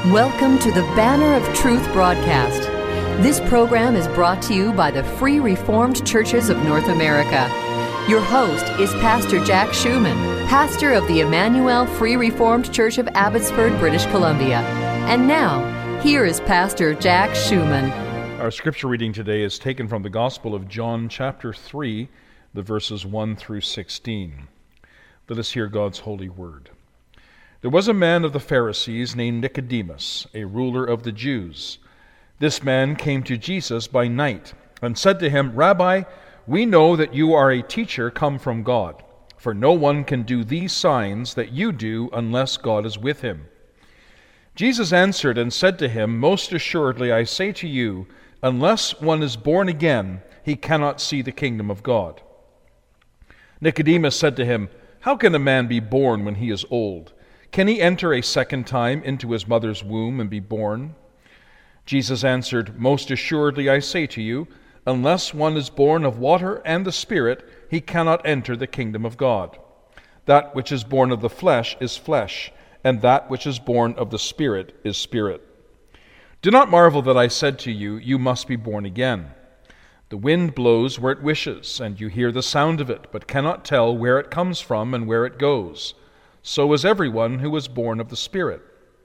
Welcome to the Banner of Truth broadcast. This program is brought to you by the Free Reformed Churches of North America. Your host is Pastor Jack Schumann, pastor of the Emmanuel Free Reformed Church of Abbotsford, British Columbia. And now, here is Pastor Jack Schumann. Our scripture reading today is taken from the Gospel of John, chapter 3, the verses 1 through 16. Let us hear God's holy word. There was a man of the Pharisees named Nicodemus, a ruler of the Jews. This man came to Jesus by night and said to him, "Rabbi, we know that you are a teacher come from God, for no one can do these signs that you do unless God is with him." Jesus answered and said to him, "Most assuredly I say to you, unless one is born again, he cannot see the kingdom of God." Nicodemus said to him, "How can a man be born when he is old? Can he enter a second time into his mother's womb and be born?" Jesus answered, "Most assuredly I say to you, unless one is born of water and the Spirit, he cannot enter the kingdom of God. That which is born of the flesh is flesh, and that which is born of the Spirit is spirit. Do not marvel that I said to you, you must be born again. The wind blows where it wishes, and you hear the sound of it, but cannot tell where it comes from and where it goes. So is everyone who is born of the Spirit."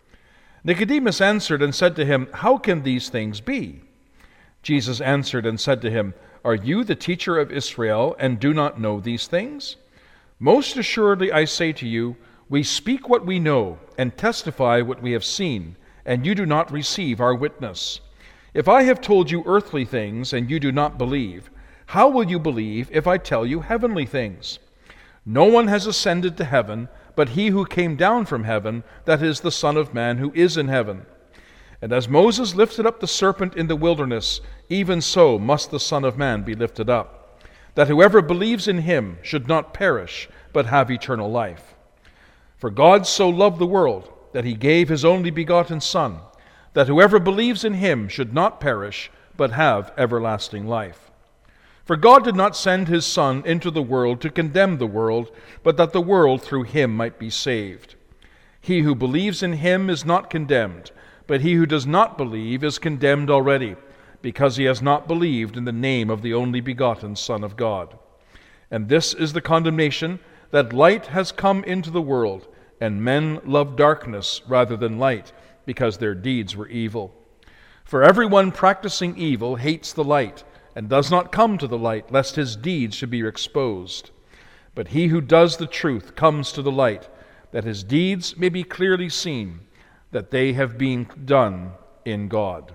Nicodemus answered and said to him, "How can these things be?" Jesus answered and said to him, "Are you the teacher of Israel, and do not know these things? Most assuredly I say to you, we speak what we know, and testify what we have seen, and you do not receive our witness. If I have told you earthly things, and you do not believe, how will you believe if I tell you heavenly things? No one has ascended to heaven, but he who came down from heaven, that is the Son of Man who is in heaven. And as Moses lifted up the serpent in the wilderness, even so must the Son of Man be lifted up, that whoever believes in him should not perish, but have eternal life. For God so loved the world, that he gave his only begotten Son, that whoever believes in him should not perish, but have everlasting life. For God did not send his Son into the world to condemn the world, but that the world through him might be saved. He who believes in him is not condemned, but he who does not believe is condemned already, because he has not believed in the name of the only begotten Son of God. And this is the condemnation, that light has come into the world, and men love darkness rather than light, because their deeds were evil. For everyone practicing evil hates the light, and does not come to the light, lest his deeds should be exposed. But he who does the truth comes to the light, that his deeds may be clearly seen, that they have been done in God."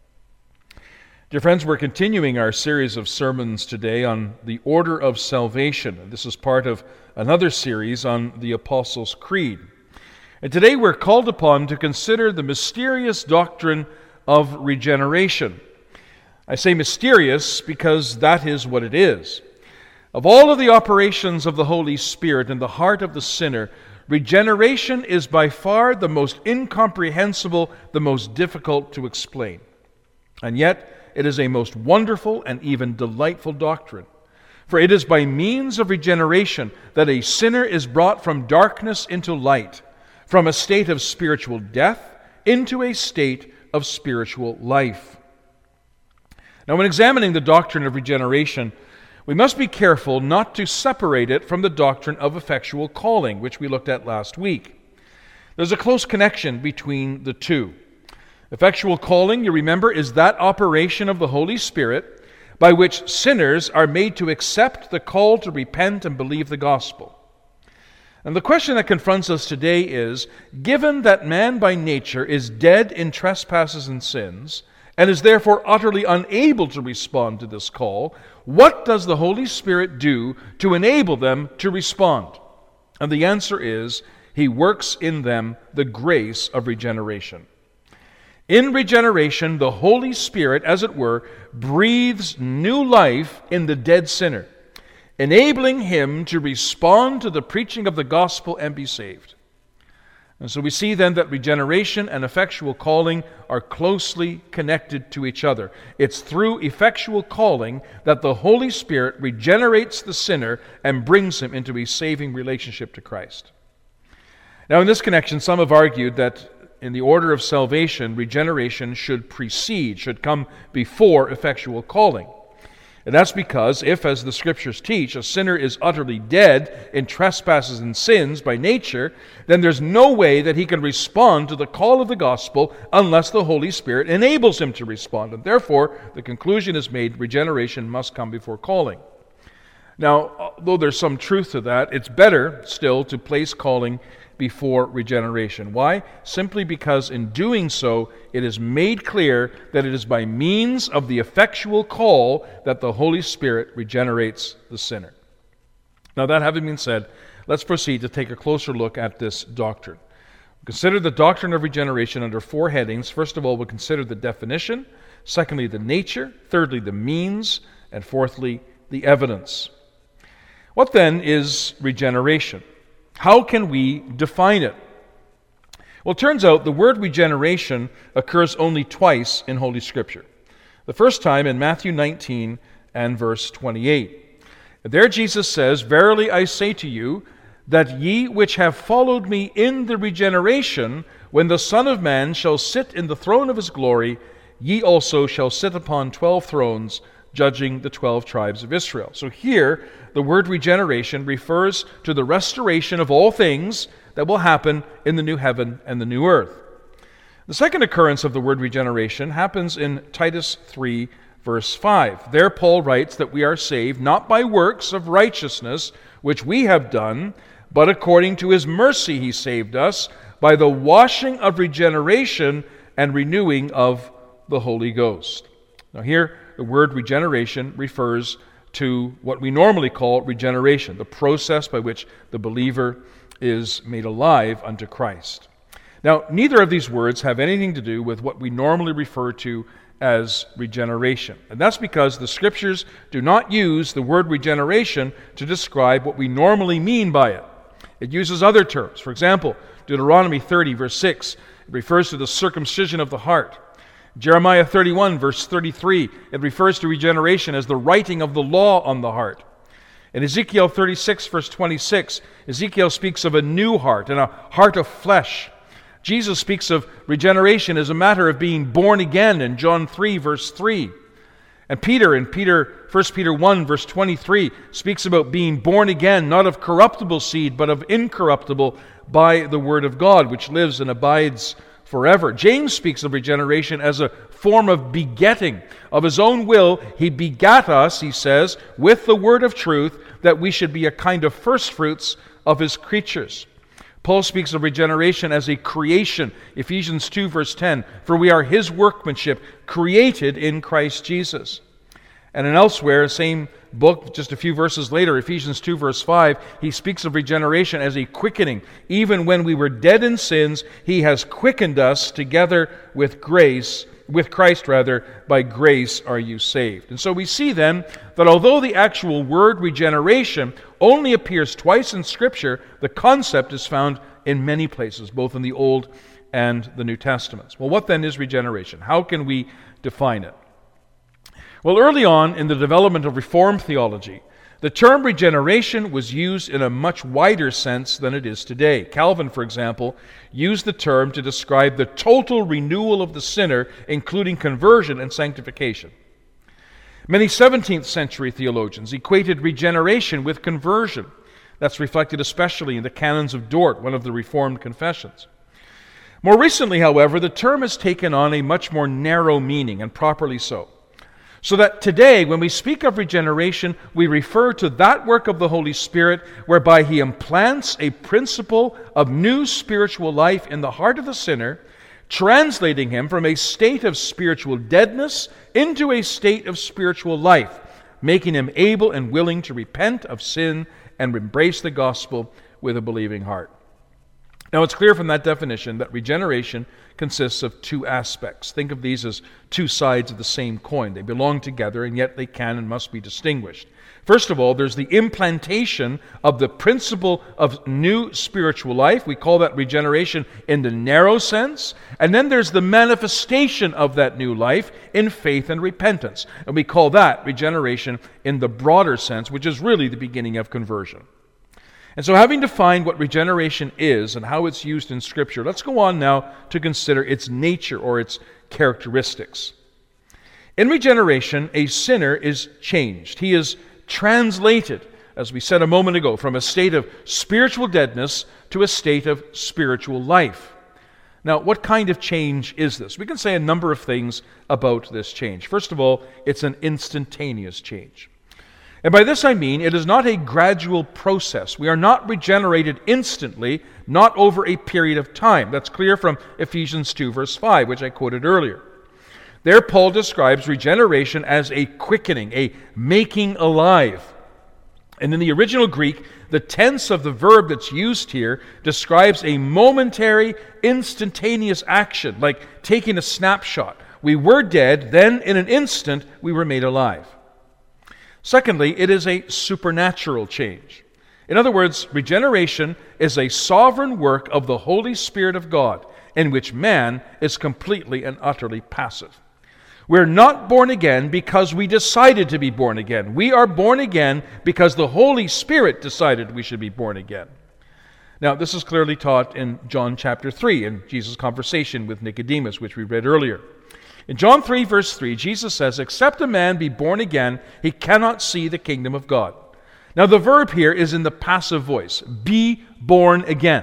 Dear friends, we're continuing our series of sermons today on the order of salvation. This is part of another series on the Apostles' Creed. And today we're called upon to consider the mysterious doctrine of regeneration. I say mysterious because that is what it is. Of all of the operations of the Holy Spirit in the heart of the sinner, regeneration is by far the most incomprehensible, the most difficult to explain. And yet, it is a most wonderful and even delightful doctrine. For it is by means of regeneration that a sinner is brought from darkness into light, from a state of spiritual death into a state of spiritual life. Now, when examining the doctrine of regeneration, we must be careful not to separate it from the doctrine of effectual calling, which we looked at last week. There's a close connection between the two. Effectual calling, you remember, is that operation of the Holy Spirit by which sinners are made to accept the call to repent and believe the gospel. And the question that confronts us today is, given that man by nature is dead in trespasses and sins, and is therefore utterly unable to respond to this call, what does the Holy Spirit do to enable them to respond? And the answer is, he works in them the grace of regeneration. In regeneration, the Holy Spirit, as it were, breathes new life in the dead sinner, enabling him to respond to the preaching of the gospel and be saved. And so we see then that regeneration and effectual calling are closely connected to each other. It's through effectual calling that the Holy Spirit regenerates the sinner and brings him into a saving relationship to Christ. Now, in this connection, some have argued that in the order of salvation, regeneration should come before effectual calling. And that's because if, as the Scriptures teach, a sinner is utterly dead in trespasses and sins by nature, then there's no way that he can respond to the call of the gospel unless the Holy Spirit enables him to respond. And therefore, the conclusion is made, regeneration must come before calling. Now, though there's some truth to that, it's better still to place calling before regeneration. Why? Simply because in doing so, it is made clear that it is by means of the effectual call that the Holy Spirit regenerates the sinner. Now, that having been said, let's proceed to take a closer look at this doctrine. Consider the doctrine of regeneration under four headings. First of all, we'll consider the definition. Secondly, the nature. Thirdly, the means. And fourthly, the evidence. What then is regeneration? How can we define it? Well, it turns out the word regeneration occurs only twice in Holy Scripture. The first time in Matthew 19 and verse 28. There Jesus says, "Verily I say to you, that ye which have followed me in the regeneration, when the Son of Man shall sit in the throne of his glory, ye also shall sit upon 12 thrones, judging the 12 tribes of Israel." So here, the word regeneration refers to the restoration of all things that will happen in the new heaven and the new earth. The second occurrence of the word regeneration happens in Titus 3, verse 5. There Paul writes that we are saved not by works of righteousness, which we have done, but according to his mercy he saved us, by the washing of regeneration and renewing of the Holy Ghost. Now here, the word regeneration refers to what we normally call regeneration, the process by which the believer is made alive unto Christ. Now, neither of these words have anything to do with what we normally refer to as regeneration. And that's because the Scriptures do not use the word regeneration to describe what we normally mean by it. It uses other terms. For example, Deuteronomy 30, verse 6, it refers to the circumcision of the heart. Jeremiah 31, verse 33, it refers to regeneration as the writing of the law on the heart. In Ezekiel 36, verse 26, Ezekiel speaks of a new heart and a heart of flesh. Jesus speaks of regeneration as a matter of being born again in John 3, verse 3. And Peter, in 1 Peter 1, verse 23, speaks about being born again, not of corruptible seed, but of incorruptible by the word of God, which lives and abides forever. James speaks of regeneration as a form of begetting. Of his own will, he begat us, he says, with the word of truth, that we should be a kind of firstfruits of his creatures. Paul speaks of regeneration as a creation. Ephesians 2, verse 10, "For we are his workmanship, created in Christ Jesus." And in elsewhere, same book, just a few verses later, Ephesians 2, verse 5, he speaks of regeneration as a quickening. Even when we were dead in sins, he has quickened us together with Christ, by grace are you saved. And so we see then that although the actual word regeneration only appears twice in Scripture, the concept is found in many places, both in the Old and the New Testaments. Well, what then is regeneration? How can we define it? Well, early on in the development of Reformed theology, the term regeneration was used in a much wider sense than it is today. Calvin, for example, used the term to describe the total renewal of the sinner, including conversion and sanctification. Many 17th century theologians equated regeneration with conversion. That's reflected especially in the Canons of Dort, one of the Reformed confessions. More recently, however, the term has taken on a much more narrow meaning, and properly so. So that today, when we speak of regeneration, we refer to that work of the Holy Spirit whereby he implants a principle of new spiritual life in the heart of the sinner, translating him from a state of spiritual deadness into a state of spiritual life, making him able and willing to repent of sin and embrace the gospel with a believing heart. Now, it's clear from that definition that regeneration consists of two aspects. Think of these as two sides of the same coin. They belong together, and yet they can and must be distinguished. First of all, there's the implantation of the principle of new spiritual life. We call that regeneration in the narrow sense. And then there's the manifestation of that new life in faith and repentance. And we call that regeneration in the broader sense, which is really the beginning of conversion. And so, having defined what regeneration is and how it's used in Scripture, let's go on now to consider its nature or its characteristics. In regeneration, a sinner is changed. He is translated, as we said a moment ago, from a state of spiritual deadness to a state of spiritual life. Now, what kind of change is this? We can say a number of things about this change. First of all, it's an instantaneous change. And by this I mean it is not a gradual process. We are not regenerated instantly, not over a period of time. That's clear from Ephesians 2, verse 5, which I quoted earlier. There Paul describes regeneration as a quickening, a making alive. And in the original Greek, the tense of the verb that's used here describes a momentary, instantaneous action, like taking a snapshot. We were dead, then in an instant we were made alive. Secondly, it is a supernatural change. In other words, regeneration is a sovereign work of the Holy Spirit of God, in which man is completely and utterly passive. We're not born again because we decided to be born again. We are born again because the Holy Spirit decided we should be born again. Now, this is clearly taught in John chapter 3, in Jesus' conversation with Nicodemus, which we read earlier. In John 3, verse 3, Jesus says, "Except a man be born again, he cannot see the kingdom of God." Now, the verb here is in the passive voice, be born again.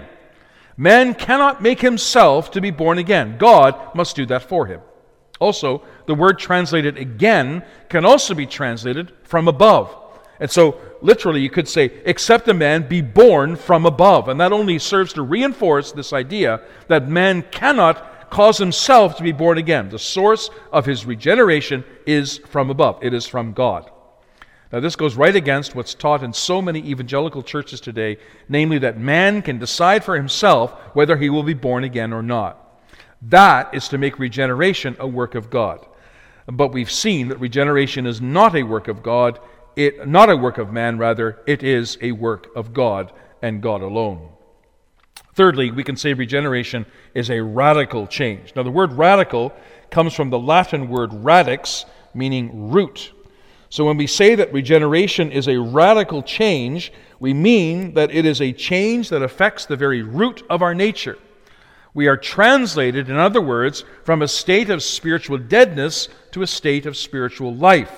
Man cannot make himself to be born again. God must do that for him. Also, the word translated again can also be translated from above. And so, literally, you could say, except a man be born from above. And that only serves to reinforce this idea that man cannot cause himself to be born again. The source of his regeneration is from above. It is from God. Now, this goes right against what's taught in so many evangelical churches today, namely that man can decide for himself whether he will be born again or not. That is to make regeneration a work of God. But we've seen that regeneration is not a work of God, not a work of man, rather, it is a work of God and God alone. Thirdly, we can say regeneration is a radical change. Now, the word radical comes from the Latin word radix, meaning root. So when we say that regeneration is a radical change, we mean that it is a change that affects the very root of our nature. We are translated, in other words, from a state of spiritual deadness to a state of spiritual life.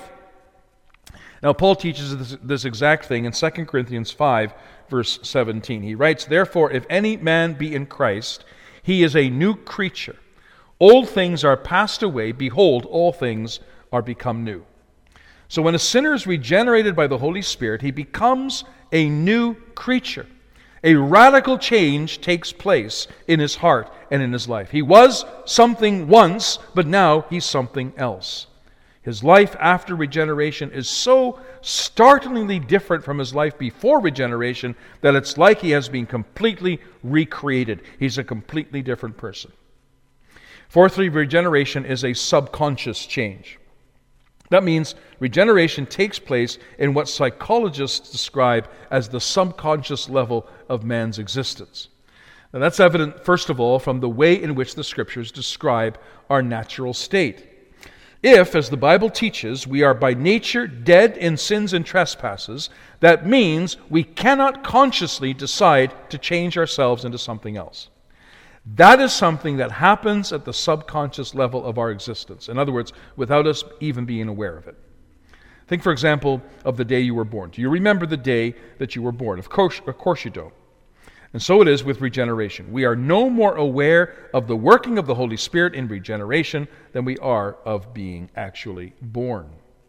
Now, Paul teaches this exact thing in 2 Corinthians 5, verse 17. He writes, "Therefore, if any man be in Christ, he is a new creature. Old things are passed away. Behold, all things are become new." So when a sinner is regenerated by the Holy Spirit, he becomes a new creature. A radical change takes place in his heart and in his life. He was something once, but now he's something else. His life after regeneration is so startlingly different from his life before regeneration that it's like he has been completely recreated. He's a completely different person. Fourthly, regeneration is a subconscious change. That means regeneration takes place in what psychologists describe as the subconscious level of man's existence. Now, that's evident, first of all, from the way in which the Scriptures describe our natural state. If, as the Bible teaches, we are by nature dead in sins and trespasses, that means we cannot consciously decide to change ourselves into something else. That is something that happens at the subconscious level of our existence. In other words, without us even being aware of it. Think, for example, of the day you were born. Do you remember the day that you were born? Of course you don't. And so it is with regeneration. We are no more aware of the working of the Holy Spirit in regeneration than we are of being actually born.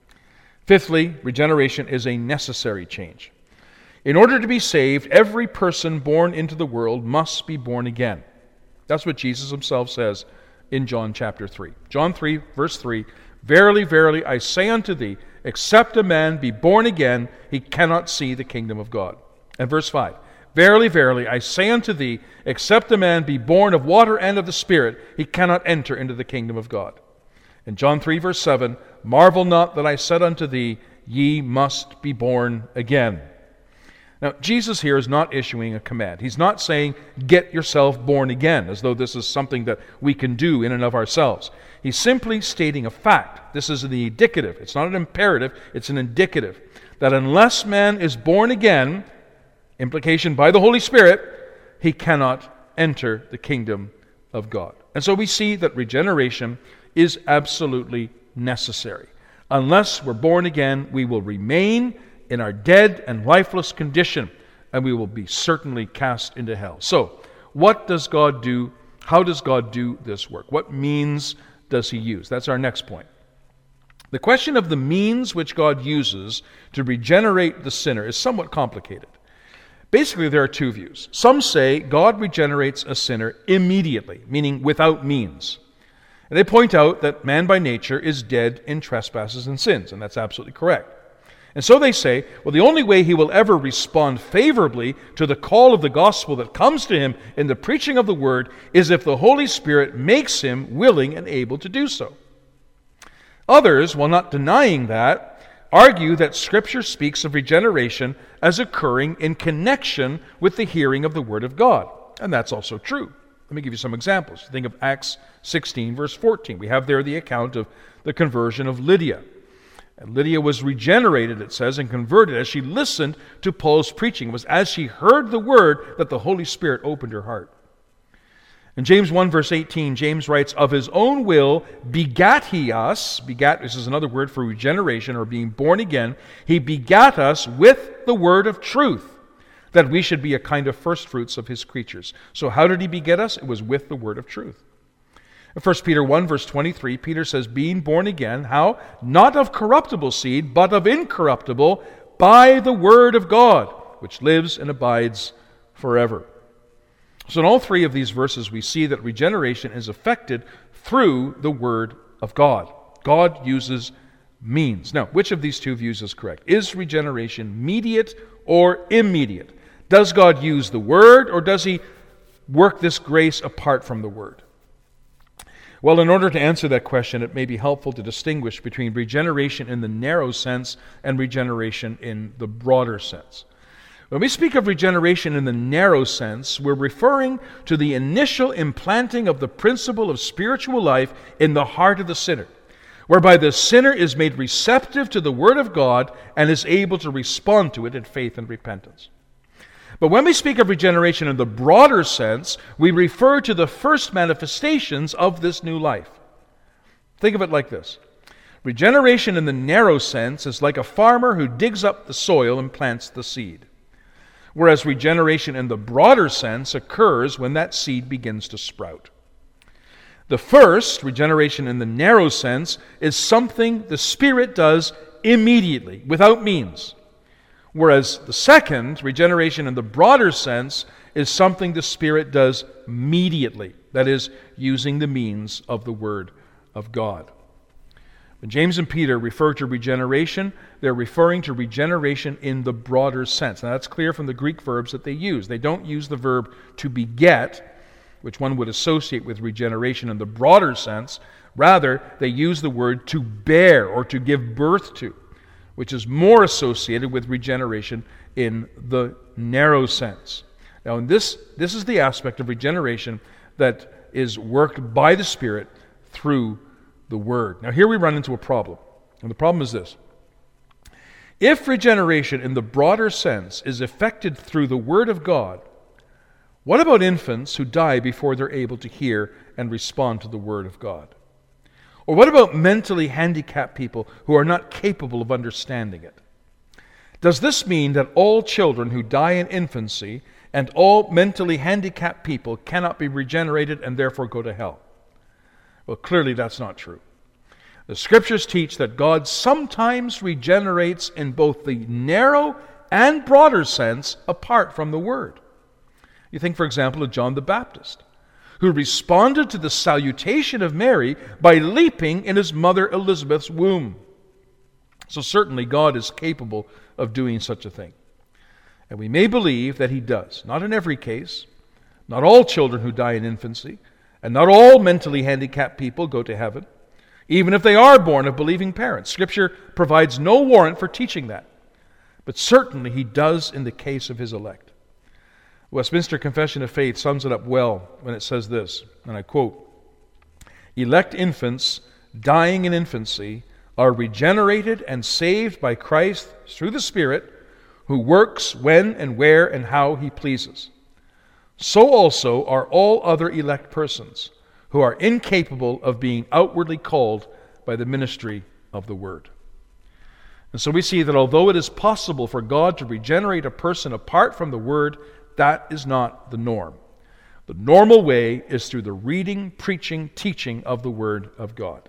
Fifthly, regeneration is a necessary change. In order to be saved, every person born into the world must be born again. That's what Jesus himself says in John chapter 3. John 3, verse 3, "Verily, verily, I say unto thee, except a man be born again, he cannot see the kingdom of God." And verse 5, "Verily, verily, I say unto thee, except a man be born of water and of the Spirit, he cannot enter into the kingdom of God." And John 3, verse 7, "Marvel not that I said unto thee, ye must be born again." Now, Jesus here is not issuing a command. He's not saying, get yourself born again, as though this is something that we can do in and of ourselves. He's simply stating a fact. This is the indicative. It's not an imperative, it's an indicative. That unless man is born again, Implication, by the Holy Spirit, he cannot enter the kingdom of God. And so we see that regeneration is absolutely necessary. Unless we're born again, we will remain in our dead and lifeless condition, and we will be certainly cast into hell. So, what does God do? How does God do this work? What means does he use? That's our next point. The question of the means which God uses to regenerate the sinner is somewhat complicated. Basically, there are two views. Some say God regenerates a sinner immediately, meaning without means. And they point out that man by nature is dead in trespasses and sins, and that's absolutely correct. And so they say, well, the only way he will ever respond favorably to the call of the gospel that comes to him in the preaching of the word is if the Holy Spirit makes him willing and able to do so. Others, while not denying that, argue that Scripture speaks of regeneration as occurring in connection with the hearing of the Word of God. And that's also true. Let me give you some examples. Think of Acts 16, verse 14. We have there the account of the conversion of Lydia. And Lydia was regenerated, it says, and converted as she listened to Paul's preaching. It was as she heard the Word that the Holy Spirit opened her heart. In James 1, verse 18, James writes, of his own will begat he us. Begat, this is another word for regeneration or being born again. He begat us with the word of truth, that we should be a kind of firstfruits of his creatures. So how did he beget us? It was with the word of truth. In 1 Peter 1, verse 23, Peter says, being born again, how? Not of corruptible seed, but of incorruptible, by the word of God, which lives and abides forever. So in all three of these verses, we see that regeneration is effected through the Word of God. God uses means. Now, which of these two views is correct? Is regeneration mediate or immediate? Does God use the Word, or does he work this grace apart from the Word? Well, in order to answer that question, it may be helpful to distinguish between regeneration in the narrow sense and regeneration in the broader sense. When we speak of regeneration in the narrow sense, we're referring to the initial implanting of the principle of spiritual life in the heart of the sinner, whereby the sinner is made receptive to the Word of God and is able to respond to it in faith and repentance. But when we speak of regeneration in the broader sense, we refer to the first manifestations of this new life. Think of it like this. Regeneration in the narrow sense is like a farmer who digs up the soil and plants the seed. Whereas regeneration in the broader sense occurs when that seed begins to sprout. The first, regeneration in the narrow sense, is something the Spirit does immediately, without means. Whereas the second, regeneration in the broader sense, is something the Spirit does mediately, that is, using the means of the Word of God. When James and Peter refer to regeneration, they're referring to regeneration in the broader sense. Now that's clear from the Greek verbs that they use. They don't use the verb to beget, which one would associate with regeneration in the broader sense. Rather, they use the word to bear or to give birth to, which is more associated with regeneration in the narrow sense. Now, this is the aspect of regeneration that is worked by the Spirit through the Word. Now, here we run into a problem. And the problem is this. If regeneration in the broader sense is effected through the Word of God, what about infants who die before they're able to hear and respond to the Word of God? Or what about mentally handicapped people who are not capable of understanding it? Does this mean that all children who die in infancy and all mentally handicapped people cannot be regenerated and therefore go to hell? Well, clearly that's not true. The Scriptures teach that God sometimes regenerates in both the narrow and broader sense apart from the Word. You think, for example, of John the Baptist, who responded to the salutation of Mary by leaping in his mother Elizabeth's womb. So certainly God is capable of doing such a thing. And we may believe that He does. Not in every case. Not all children who die in infancy. And not all mentally handicapped people go to heaven, even if they are born of believing parents. Scripture provides no warrant for teaching that. But certainly He does in the case of His elect. Westminster Confession of Faith sums it up well when it says this, and I quote, "Elect infants dying in infancy are regenerated and saved by Christ through the Spirit, who works when and where and how he pleases. So also are all other elect persons, who are incapable of being outwardly called by the ministry of the word. And so we see that although it is possible for God to regenerate a person apart from the word, that is not the norm. The normal way is through the reading, preaching, teaching of the word of God.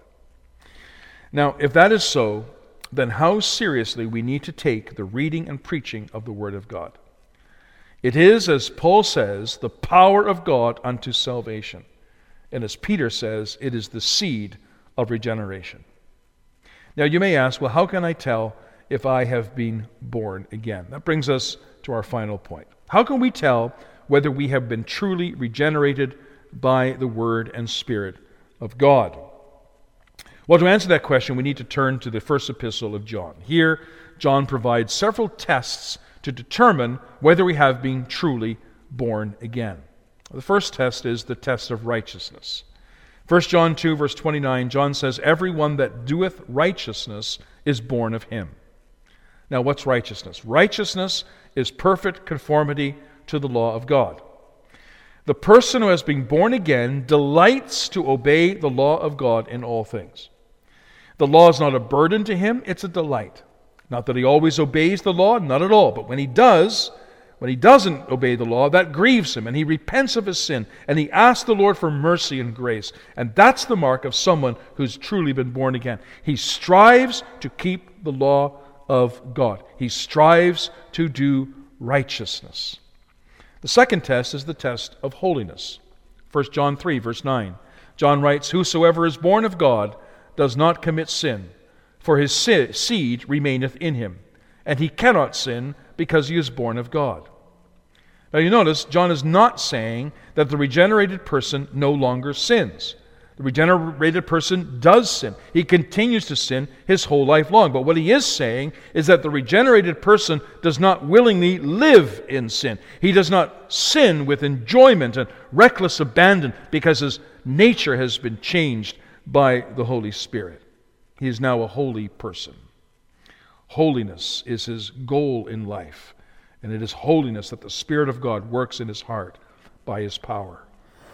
Now, if that is so, then how seriously we need to take the reading and preaching of the word of God. It is, as Paul says, the power of God unto salvation. And as Peter says, it is the seed of regeneration. Now you may ask, well, how can I tell if I have been born again? That brings us to our final point. How can we tell whether we have been truly regenerated by the Word and Spirit of God? Well, to answer that question, we need to turn to the first epistle of John. Here, John provides several tests to determine whether we have been truly born again. The first test is the test of righteousness. 1 John 2, verse 29, John says, "Everyone that doeth righteousness is born of him." Now, what's righteousness? Righteousness is perfect conformity to the law of God. The person who has been born again delights to obey the law of God in all things. The law is not a burden to him, it's a delight. Not that he always obeys the law, not at all, but when he doesn't obey the law, that grieves him, and he repents of his sin, and he asks the Lord for mercy and grace. And that's the mark of someone who's truly been born again. He strives to keep the law of God. He strives to do righteousness. The second test is the test of holiness. 1 John 3, verse 9. John writes, "Whosoever is born of God does not commit sin, for his seed remaineth in him, and he cannot sin because he is born of God." Now you notice, John is not saying that the regenerated person no longer sins. The regenerated person does sin. He continues to sin his whole life long. But what he is saying is that the regenerated person does not willingly live in sin. He does not sin with enjoyment and reckless abandon because his nature has been changed by the Holy Spirit. He is now a holy person. Holiness is his goal in life. And it is holiness that the Spirit of God works in his heart by his power.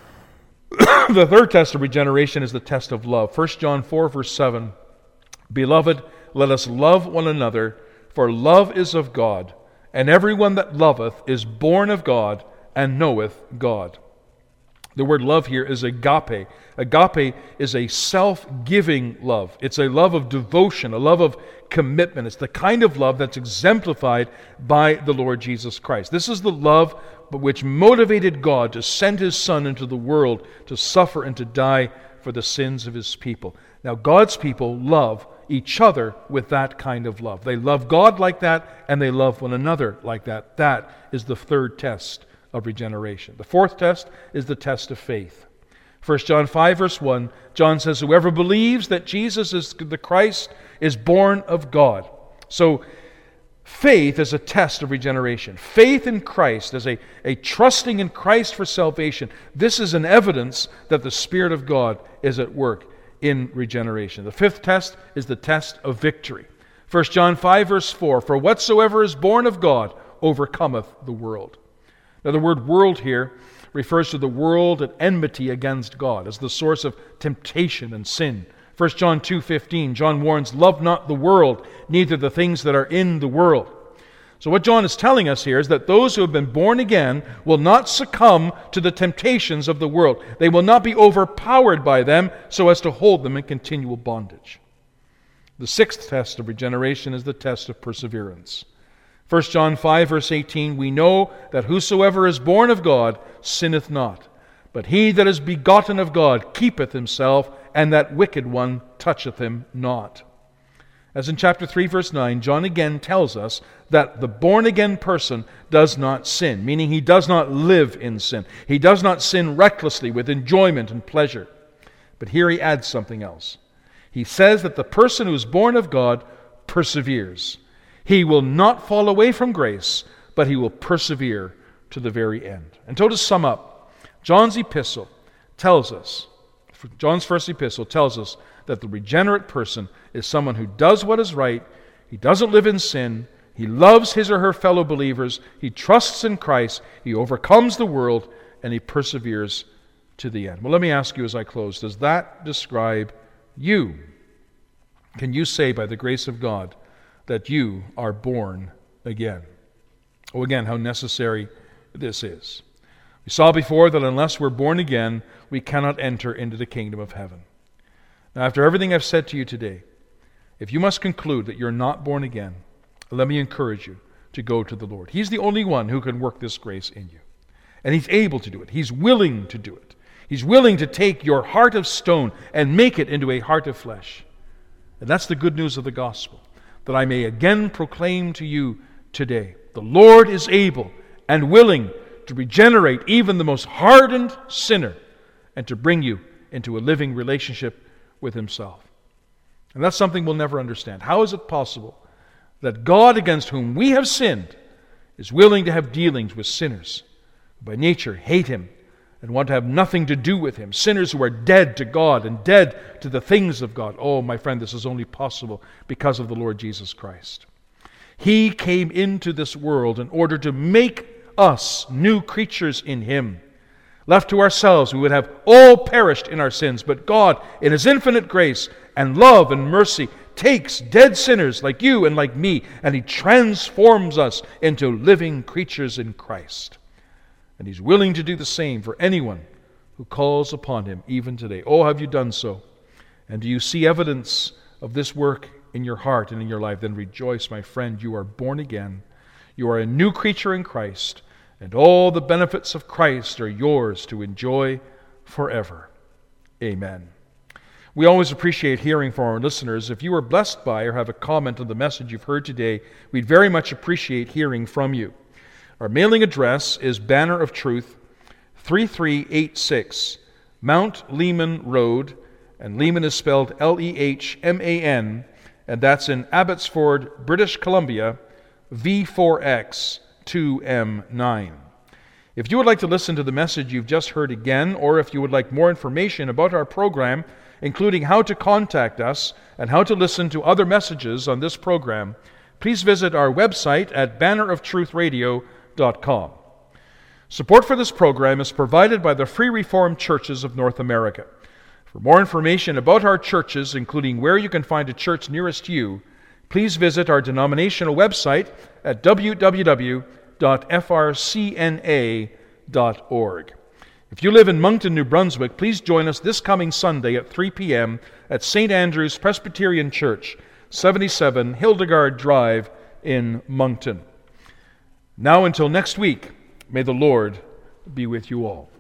The third test of regeneration is the test of love. 1 John 4, verse 7, "Beloved, let us love one another, for love is of God, and everyone that loveth is born of God and knoweth God." The word love here is agape. Agape is a self-giving love. It's a love of devotion, a love of commitment. It's the kind of love that's exemplified by the Lord Jesus Christ. This is the love which motivated God to send His Son into the world to suffer and to die for the sins of His people. Now, God's people love each other with that kind of love. They love God like that, and they love one another like that. That is the third test of regeneration. The fourth test is the test of faith. 1 John 5, verse 1, John says, "Whoever believes that Jesus is the Christ is born of God." So, faith is a test of regeneration. Faith in Christ as a trusting in Christ for salvation. This is an evidence that the Spirit of God is at work in regeneration. The fifth test is the test of victory. 1 John 5, verse 4, "For whatsoever is born of God overcometh the world." Now the word world here refers to the world at enmity against God as the source of temptation and sin. 1 John 2:15, John warns, "Love not the world, neither the things that are in the world." So what John is telling us here is that those who have been born again will not succumb to the temptations of the world. They will not be overpowered by them so as to hold them in continual bondage. The sixth test of regeneration is the test of perseverance. 1 John 5, verse 18, "We know that whosoever is born of God sinneth not, but he that is begotten of God keepeth himself, and that wicked one toucheth him not." As in chapter 3, verse 9, John again tells us that the born-again person does not sin, meaning he does not live in sin. He does not sin recklessly with enjoyment and pleasure. But here he adds something else. He says that the person who is born of God perseveres. He will not fall away from grace, but he will persevere to the very end. And so to sum up, John's first epistle tells us that the regenerate person is someone who does what is right, he doesn't live in sin, He loves his or her fellow believers. He trusts in Christ. He overcomes the world, and he perseveres to the end. Well, let me ask you as I close, does that describe you? Can you say by the grace of God that you are born again? Oh, again, how necessary this is. We saw before that unless we're born again, we cannot enter into the kingdom of heaven. Now, after everything I've said to you today, if you must conclude that you're not born again, let me encourage you to go to the Lord. He's the only one who can work this grace in you. And he's able to do it. He's willing to do it. He's willing to take your heart of stone and make it into a heart of flesh. And that's the good news of the gospel, that I may again proclaim to you today. The Lord is able and willing to regenerate even the most hardened sinner and to bring you into a living relationship with himself. And that's something we'll never understand. How is it possible that God, against whom we have sinned, is willing to have dealings with sinners who by nature hate him and want to have nothing to do with him, sinners who are dead to God and dead to the things of God? Oh, my friend, this is only possible because of the Lord Jesus Christ. He came into this world in order to make us new creatures in him. Left to ourselves, we would have all perished in our sins, but God, in his infinite grace and love and mercy, takes dead sinners like you and like me, and he transforms us into living creatures in Christ. And he's willing to do the same for anyone who calls upon him even today. Oh, have you done so? And do you see evidence of this work in your heart and in your life? Then rejoice, my friend, you are born again. You are a new creature in Christ, and all the benefits of Christ are yours to enjoy forever. Amen. We always appreciate hearing from our listeners. If you are blessed by or have a comment on the message you've heard today, we'd very much appreciate hearing from you. Our mailing address is Banner of Truth, 3386 Mount Lehman Road, and Lehman is spelled Lehman, and that's in Abbotsford, British Columbia, V4X 2M9. If you would like to listen to the message you've just heard again, or if you would like more information about our program, including how to contact us and how to listen to other messages on this program, please visit our website at banneroftruthradio.com. Support for this program is provided by the Free Reformed Churches of North America. For more information about our churches, including where you can find a church nearest you, please visit our denominational website at www.frcna.org. If you live in Moncton, New Brunswick, please join us this coming Sunday at 3 p.m. at St. Andrew's Presbyterian Church, 77 Hildegard Drive in Moncton. Now until next week, may the Lord be with you all.